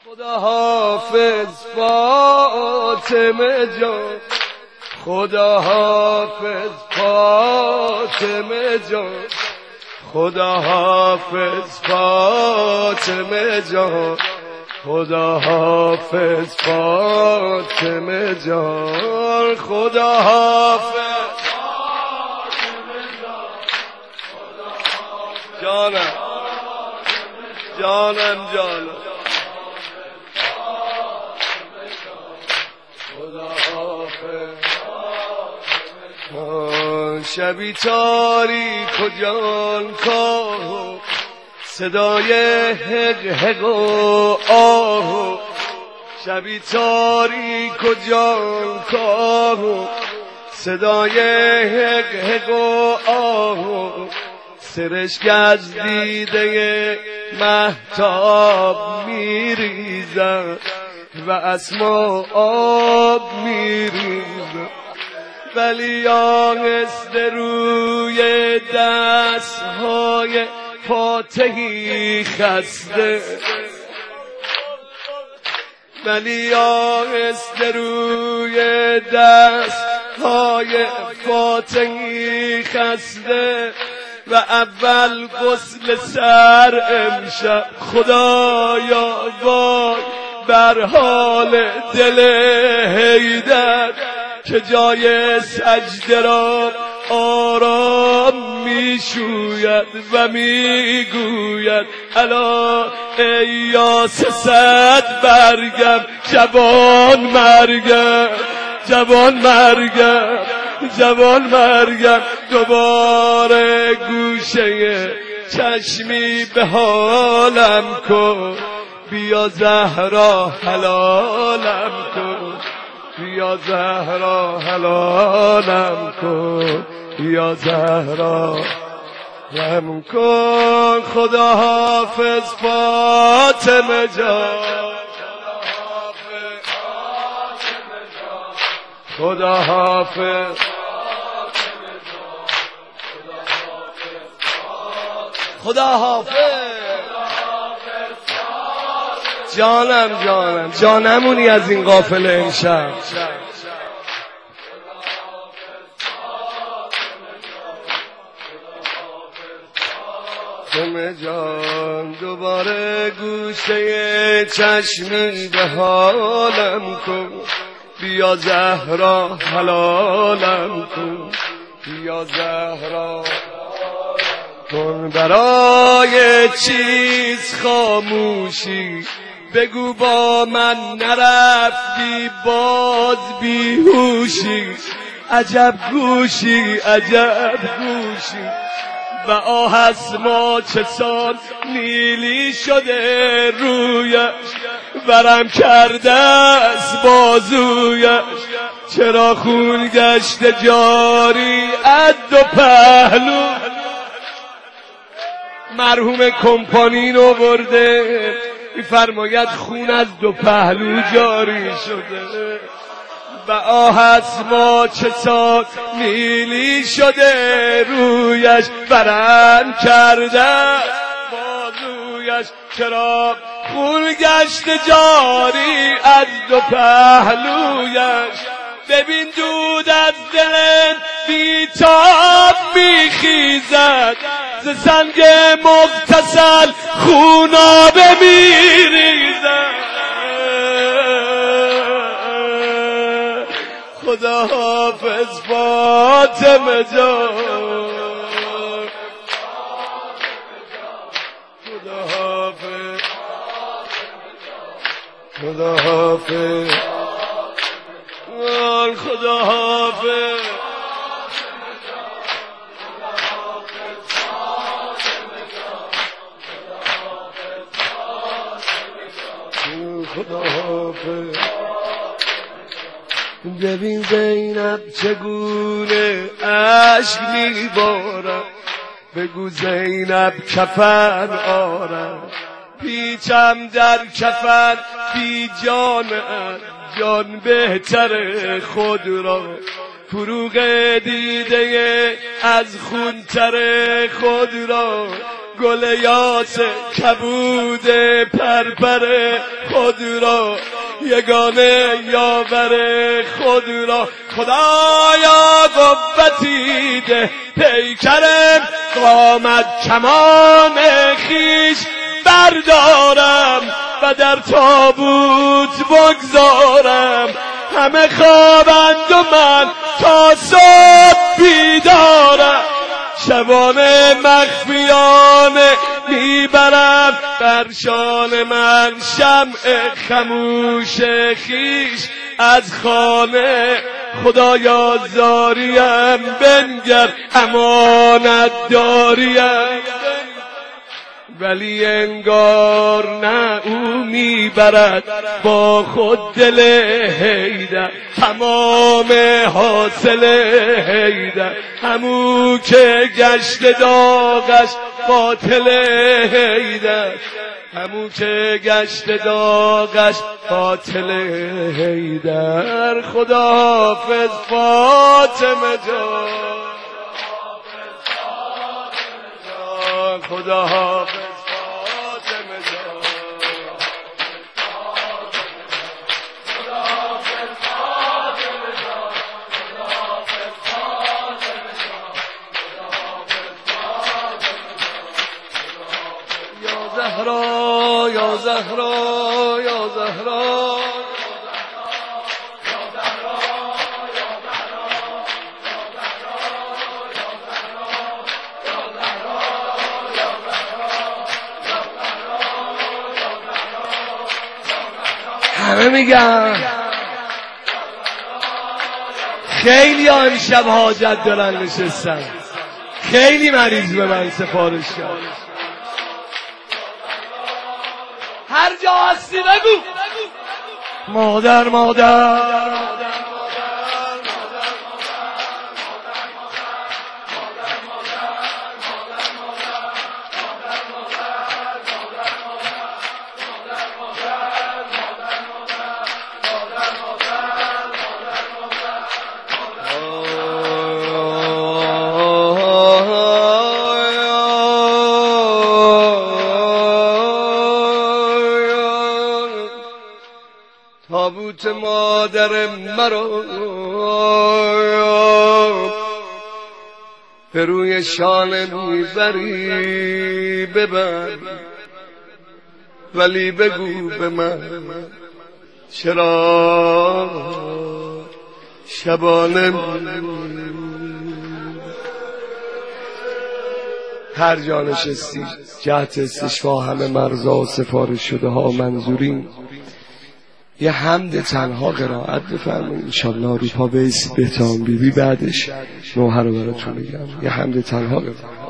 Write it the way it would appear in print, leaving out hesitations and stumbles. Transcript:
خدا حافظ فاطمه جان، خدا حافظ فاطمه جان، خدا حافظ فاطمه جان، خدا حافظ فاطمه جان، خدا حافظ فاطمه جان، جانم جانم شبی تاریک و جانکاه، صدای هق هق و آه، شبی تاریک و جانکاه، صدای هق هق و آه، سرشک از دیده مهتاب میریزد و اسما آب میریزد، ولی آهسته روی دستهای فاتحی خسته، ولی آهسته روی دستهای فاتحی خسته، و اول غسل سر امشب خدایا وای بر حال دل حیدر، که جای سجده را آرام میشوید و میگوید الا ای یاس صد برگم، جوان مرگم، جوان مرگم، جوان مرگم، دوباره گوشه چشمی به حالم کن، بیا زهرا حلالم کن، بیا زهرا حلالم کن، بیا زهرا رحم کن. خدا حافظ فاطمه جان، خدا حافظ، خدا حافظ، جانم جانم جانمونی از این قافله امشب. فاطمه جان دوباره گوشه چشمی به حالم کن، بیا زهرا حلالم کن، بیا زهرا کن. برای چیز خاموشی بگو با من نرفتی باز بیهوشی، عجب گوشی عجب گوشی، و آه از ما چه سان نیلی شده رویش، ورم کرده از بازویش، چرا خون گشته جاری از دو پهلو. مرحوم کمپانین آورده میفرماید خون از دو پهلو جاری شده، و آه از ما چه سان نیلی شده رویش، ورم کرده بازویش، چرا خون گشته جاری از دو پهلویش. ببین دود از دل بیتاب میخیزد، ز سنگ مغتسل خونابه میریزد. خدا حافظ فاطمه جان، خدا حافظ، خدا حافظ، خدا حافظ، خدا حافظ. ببین زینب چگونه اشک میبارد، بگو زینب کفن آرد، پیچم در کفن بی جانم، جان بهتر خود را، فروغ دیده از خونتر خود را، گل یاس کبود پرپر خود را یگانه یاور خود را خدایا قوتی ده پیکرم قامت کمان خیش بردارم و در تابوت بگذارم همه خوابند و من تا صبح بیدارم شبانه مخفیانه میبرم بر شان من شمع خموش خیش از خانه خدایا زاریم بنگر امانت داریم ولی انگار نه او میبرد با خود دل حیدر تمام حاصل حیدر همو که گشت داغش قاتل حیدر همو که گشت داغش قاتل حیدر خداحافظ فاطمه جان خداحافظ فاطمه جان یا زهرا یا زهرا یا زهرا همه میگن خیلی ها امشب حاجت دارن نشستن خیلی مریض به من سفارش کرد هر جا هستی بگو مادر مادر تابوت مادر مرا به روی شانه میبری ببر ولی بگو به من چرا شبانه هر جا نشستی جهت استشفا همه مرزا و سفارش شده ها منظورین یه حمد تنها قرائت بفرمایید انشالله رو پا بیستید بهتام بیبی بعدش نوحه رو براتون میگم یه حمد تنها بفرمایید